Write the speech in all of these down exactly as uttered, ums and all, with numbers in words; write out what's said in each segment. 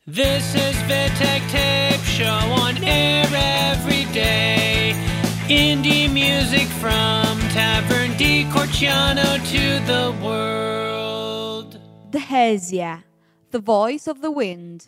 This is Vittek Tape Show on air every day. Indie music from Tavern di Corciano to the world. The Hesia, the voice of the wind.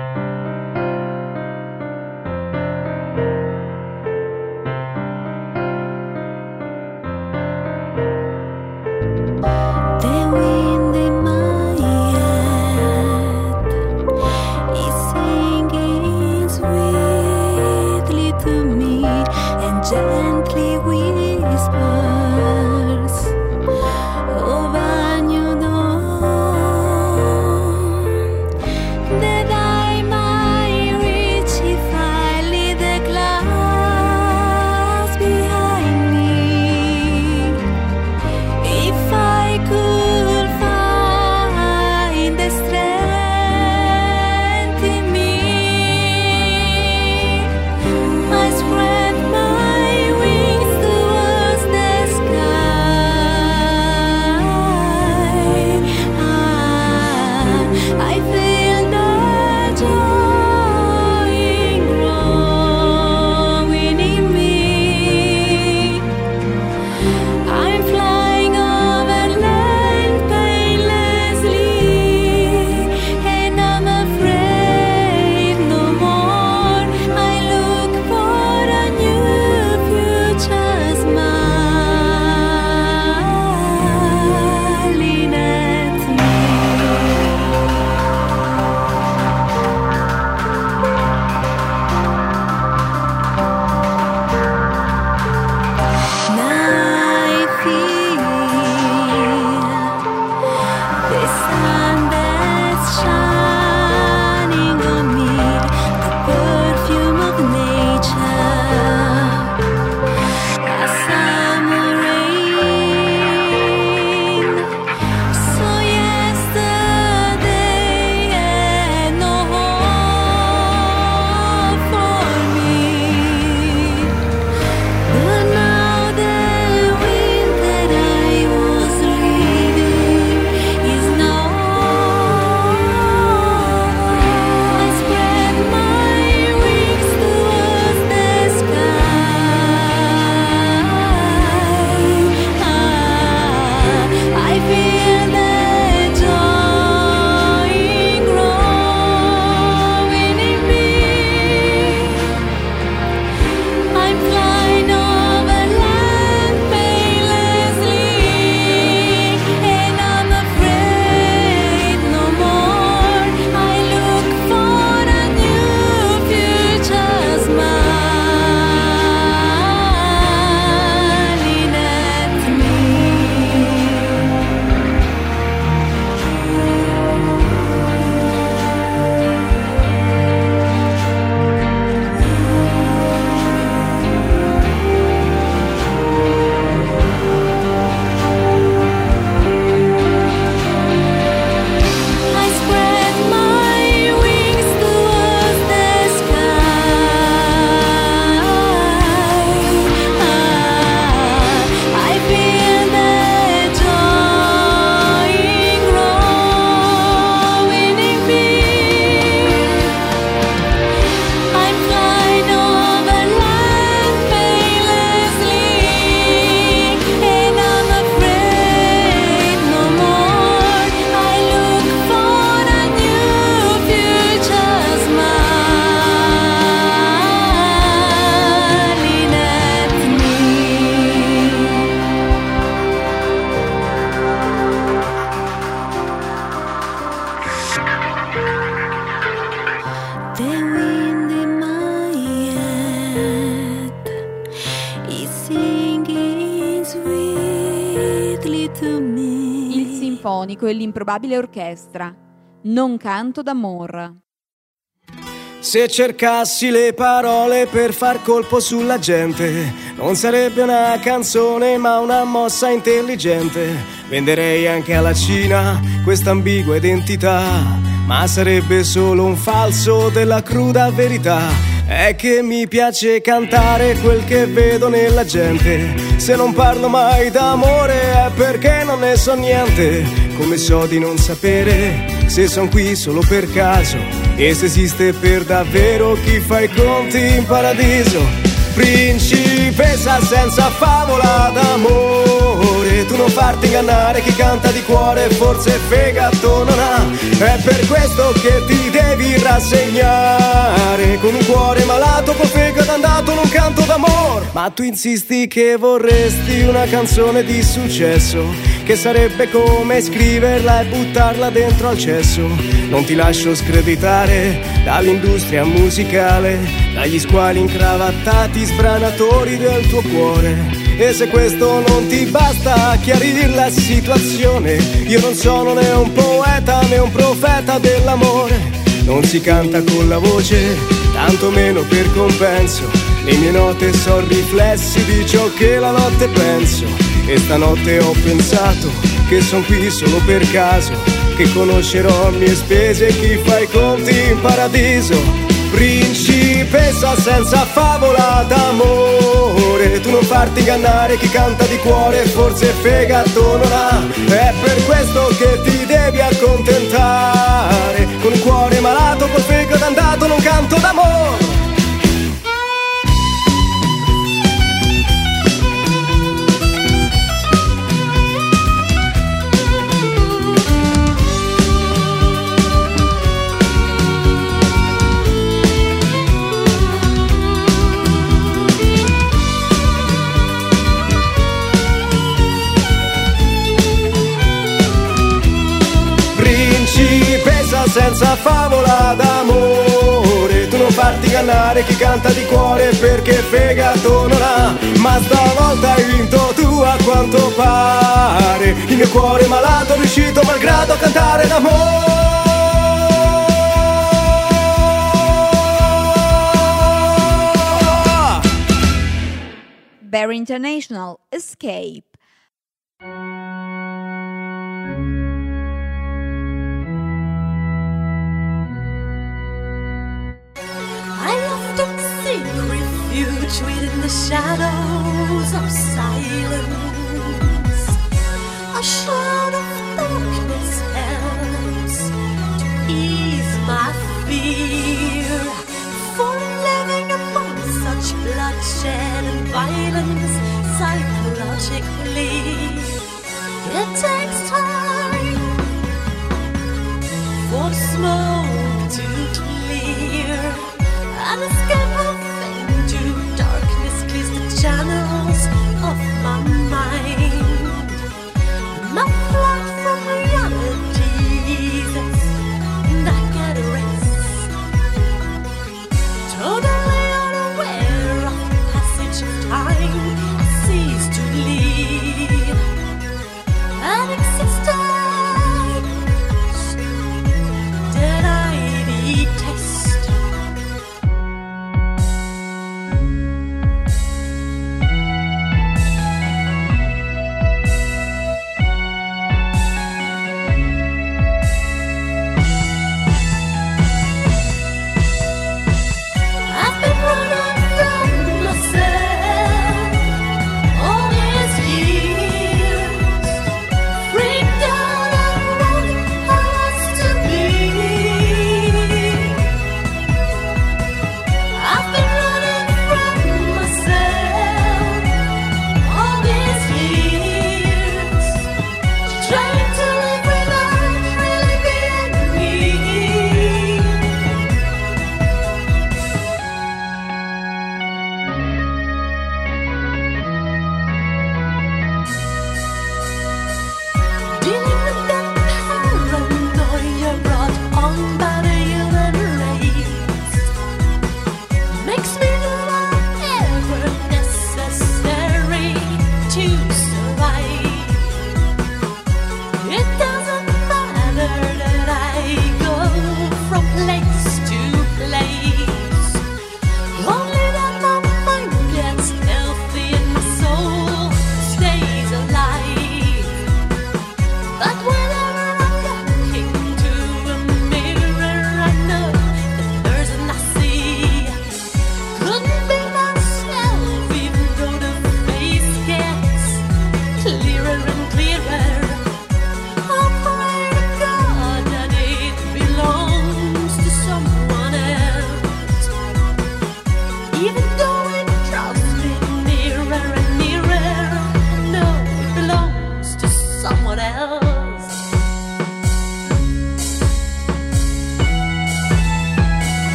The wind in my head is singing sweetly to me and gently whispers, oh, when you know that I might reach if I leave the clouds behind me. If I could find the strength in me, I spread my wings towards the sky. Ah, I feel the joy growing in me. I'm flying over land painlessly, and I'm afraid no more. I look for a new future smiling at me. Now I feel the sun that's shining on me, the perfume of nature, a summer rain. So yesterday had no hope for me, but now the wind that I was reading is now. I spread my wings towards the sky. Ah, I feel the joy growing in me. I'm flying over land painlessly, and I'm afraid no more. I look for a new future smiling at me. I spread my wings towards the sky. Ah, I feel the joy growing in me. I'm flying over land painlessly, and I'm afraid no more. I look for a new future smiling at me. The wind in my head is singing sweetly to me. Il sinfonico e l'improbabile orchestra. Non canto d'amor. Se cercassi le parole per far colpo sulla gente, non sarebbe una canzone ma una mossa intelligente. Venderei anche alla Cina questa ambigua identità, ma sarebbe solo un falso della cruda verità. È che mi piace cantare quel che vedo nella gente. Se non parlo mai d'amore è perché non ne so niente. Come so di non sapere se son qui solo per caso E se esiste per davvero chi fa i conti in paradiso. Principessa senza favola d'amore, tu non farti ingannare, chi canta di cuore forse fegato non ha. È per questo che ti devi rassegnare, con un cuore malato, col fegato andato, non canto d'amore. Ma tu insisti che vorresti una canzone di successo, che sarebbe come scriverla e buttarla dentro al cesso. Non ti lascio screditare dall'industria musicale, dagli squali incravattati sbranatori del tuo cuore. E se questo non ti basta a chiarire la situazione, io non sono né un poeta né un profeta dell'amore. Non si canta con la voce, tanto meno per compenso. Le mie note sono riflessi di ciò che la notte penso. E stanotte ho pensato che son qui solo per caso, che conoscerò a mie spese chi fa i conti in paradiso. Principessa senza favola d'amore, tu non farti ingannare, chi canta di cuore forse fegato non ha. È per questo che ti devi accontentare, con un cuore malato, col fegato andato, non canto d'amore. Principessa senza favola d'amore, tu non farti ingannare, chi canta di cuore perché fegato non ha. Ma stavolta hai vinto tu a quanto pare, il mio cuore malato è riuscito malgrado a cantare d'amore. Barry International, Escape. Refuge within the shadows of silence. A shroud of darkness helps to ease my fear. For living among such bloodshed and violence psychologically, it takes time for smoke to clear and escape of to darkness clears the channels of my mind. My flight from reality, and I get rest. Totally unaware of the passage of time, I cease to live. An existence that I detest.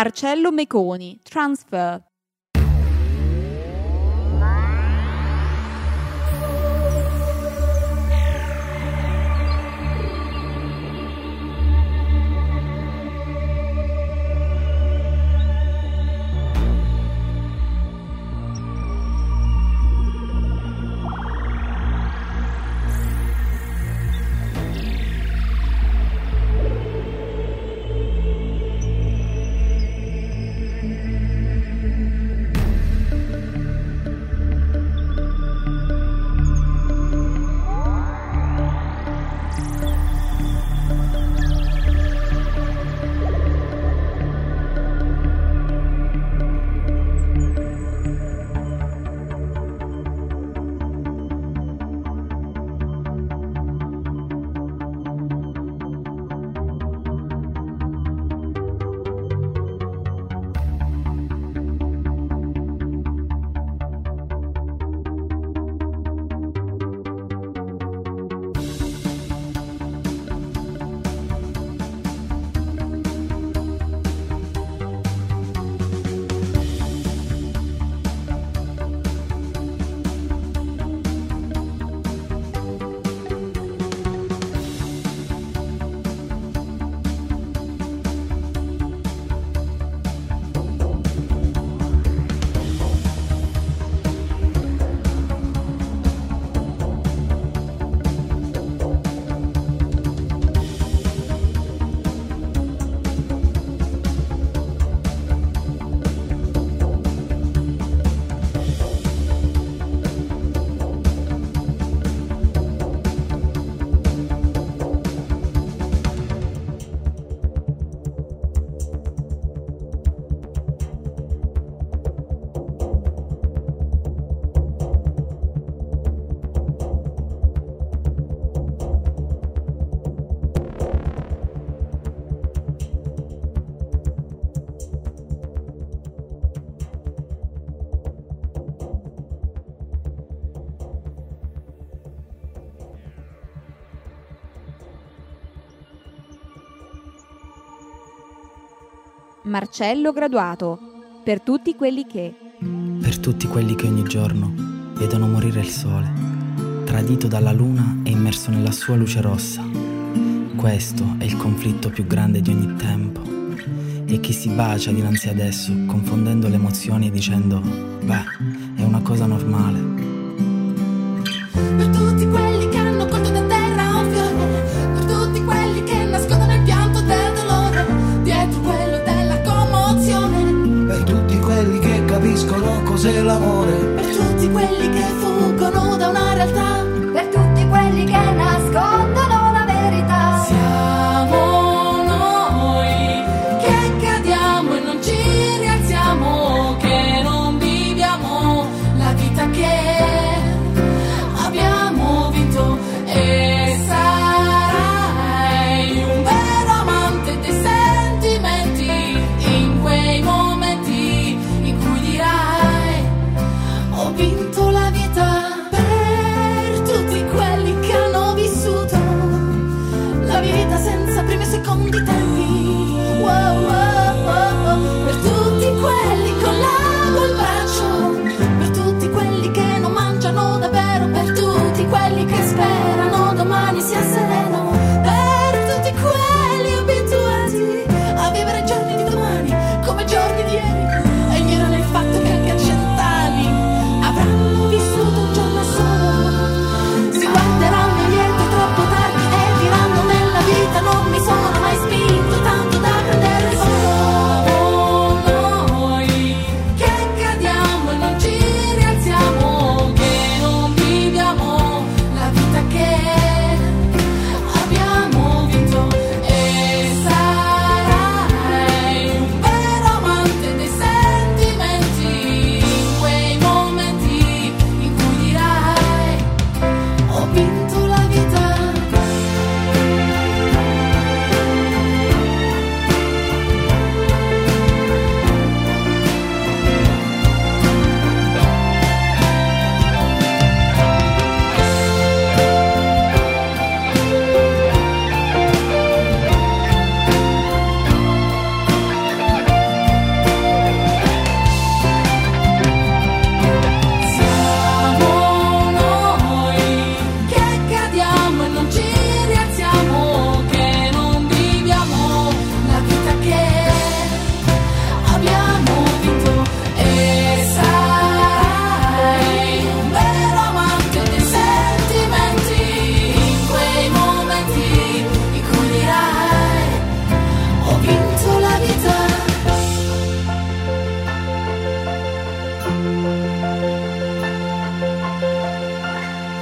Marcello Meconi, Transfer. Marcello Graduato, per tutti quelli che... Per tutti quelli che ogni giorno vedono morire il sole, tradito dalla luna e immerso nella sua luce rossa. Questo è il conflitto più grande di ogni tempo. E chi si bacia dinanzi ad esso, confondendo le emozioni e dicendo, beh, è una cosa normale. Per tutti quelli che hanno colto da terra un fiore, per tutti quelli che nascondono il pianto del dolore, dietro quello della commozione, per tutti quelli che capiscono cos'è l'amore, per tutti quelli che fuggono da una realtà, per tutti quelli che nascondono la verità. Siamo noi che cadiamo e non ci rialziamo, che non viviamo la vita che abbiamo vinto. E sarai un vero amante dei sentimenti, in quei momenti in cui dirai ho vinto la vita. Per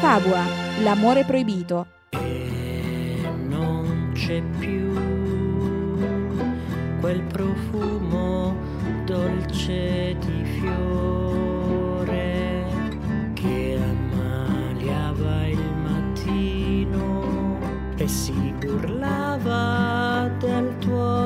Nicaragua, l'amore proibito. E non c'è più quel profumo dolce di fiore che ammaliava il mattino e si burlava del tuo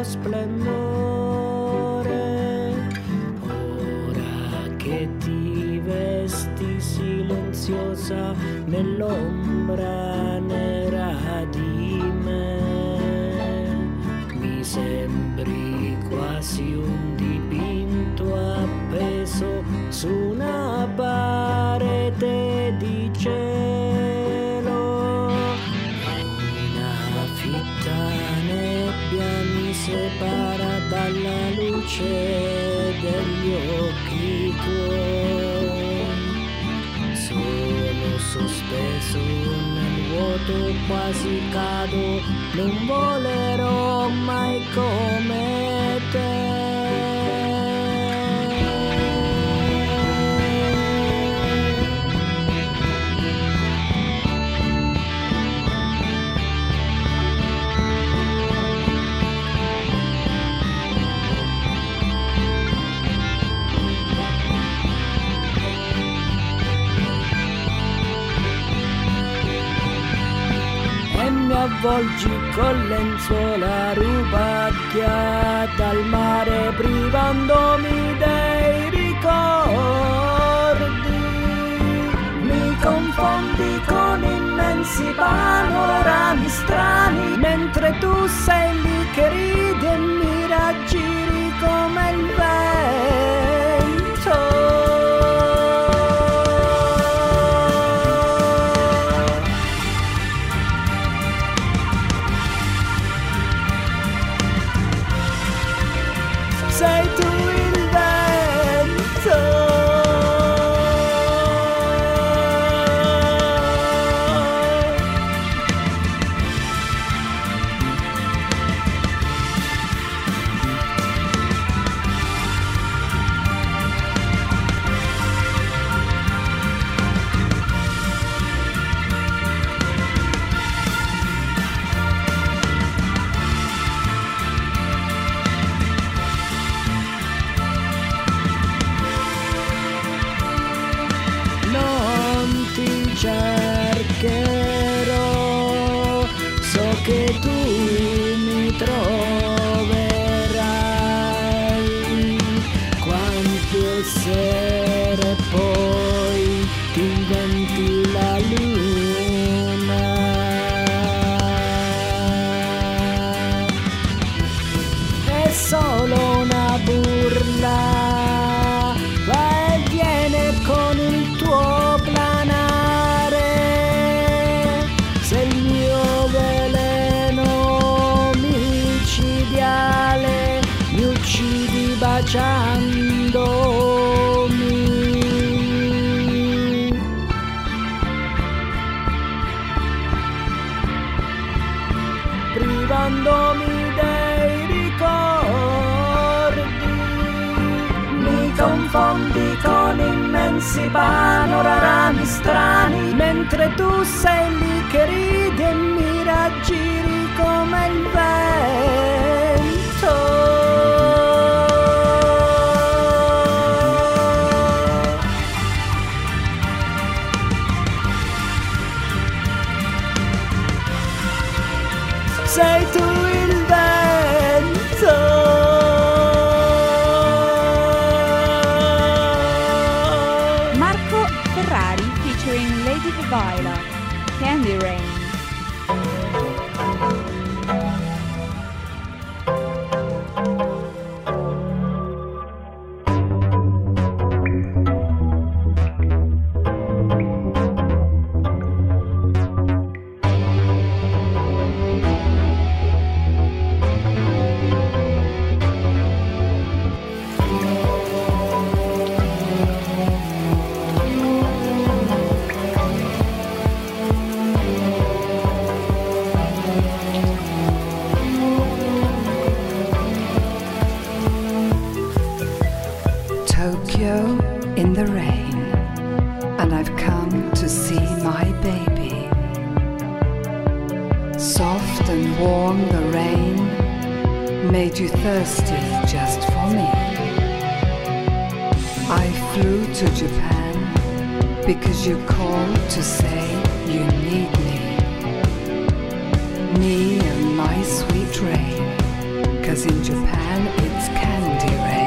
splendore. Ora che ti vesti silenziosa nell'ombra nera di me, mi sembri quasi un dipinto appeso su una parete di cielo. Una fitta nebbia mi separa dalla luce degli occhi tuoi. Sono sospeso nel vuoto, quasi cado, non volerò mai come te. Avvolgi con lenzuola rubacchia dal mare, privandomi dei ricordi. Mi confondi con immensi panorami strani, mentre tu sei lì che ridi e mi raggiri come il vento. Sei tu il vento. Cercherò, so che tu mi troverai, quante sere poi ti inventi la luna. È solo una burla, va e viene con il tuo planare. Se il mio veleno micidiale mi uccidi baciandomi, privandomi dei ricordi, mi confondi con immensi panorami strani, mentre tu sei lì che ridi e mi raggiri come il vento. Sei tu il vento. Featuring Lady Delilah, Candy Rain. In the rain, and I've come to see my baby. Soft and warm the rain made you thirsty just for me. I flew to Japan because you called to say you need me. Me and my sweet rain, 'cause in Japan it's candy rain.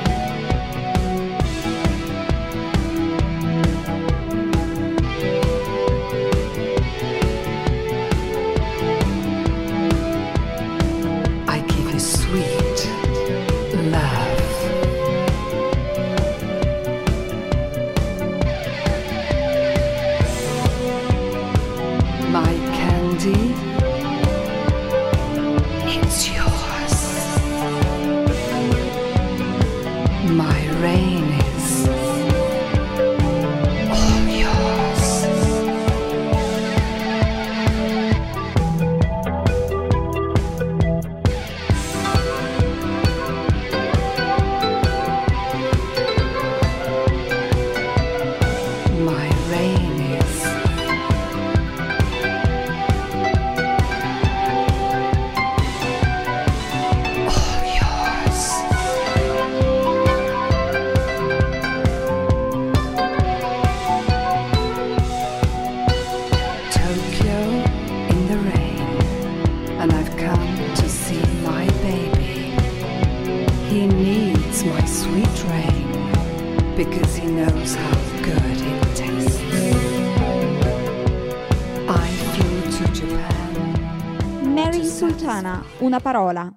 Una parola.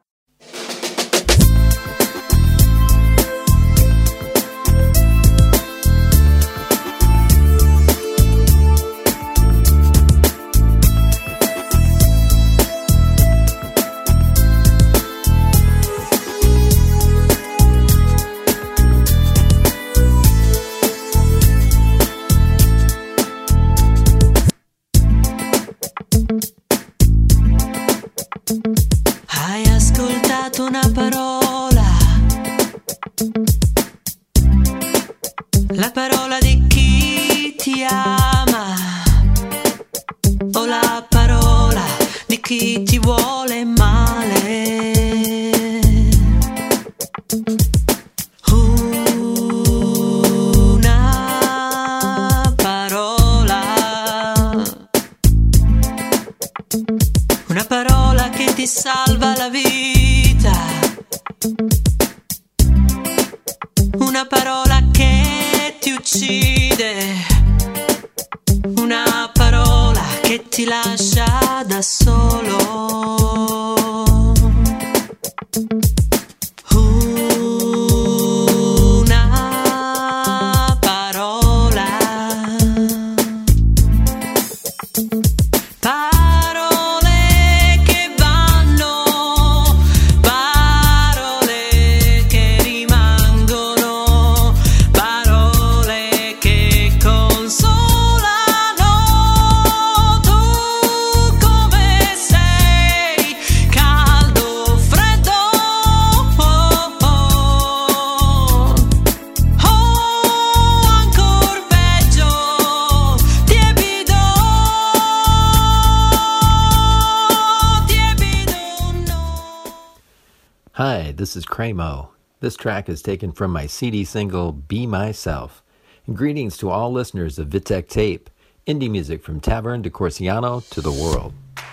Una parola, la parola di chi ti ama, o la parola di chi ti vuole male. Una parola, una parola che ti salva la vita. Una parola che ti uccide, una parola che ti lascia da solo. Una parola, Hi, this is Cremo. This track is taken from my C D single, Be Myself. And greetings to all listeners of Vitek Tape, indie music from Tavern de Corsiano to the world.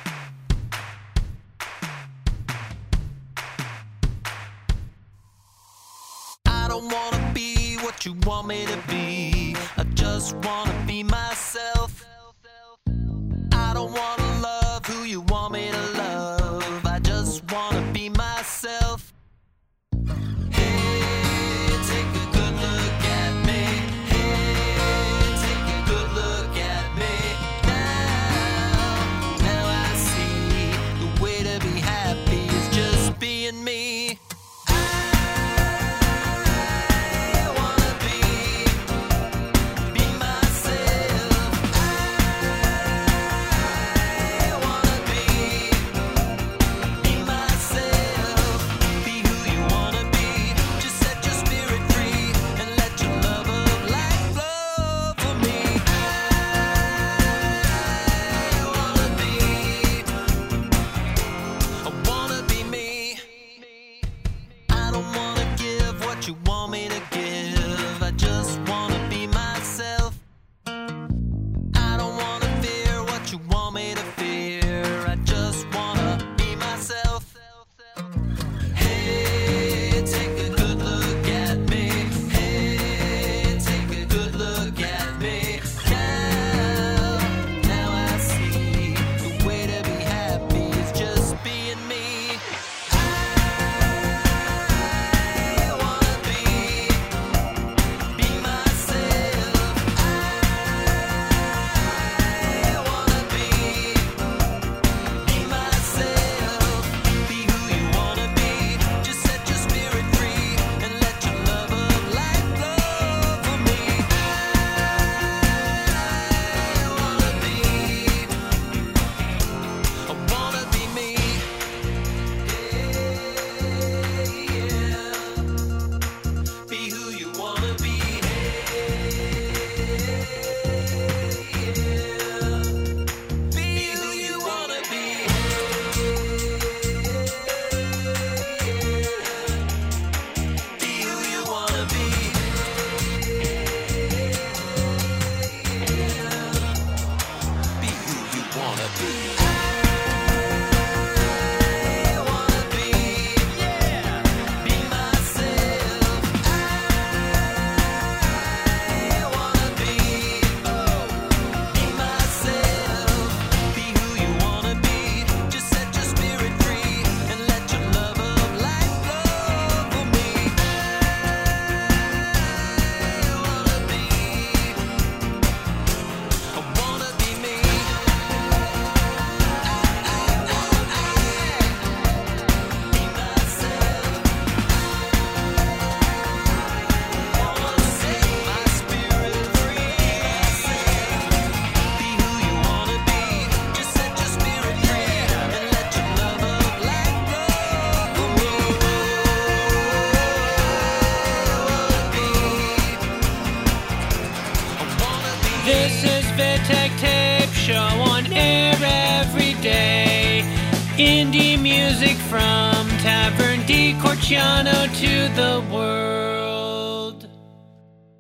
I don't want to be what you want me to be. I just want to be myself. I don't want to love who you want me to love. I just want to be myself. I This is Vittek Tape, show on air every day. Indie music from Tavern di Corciano to the world.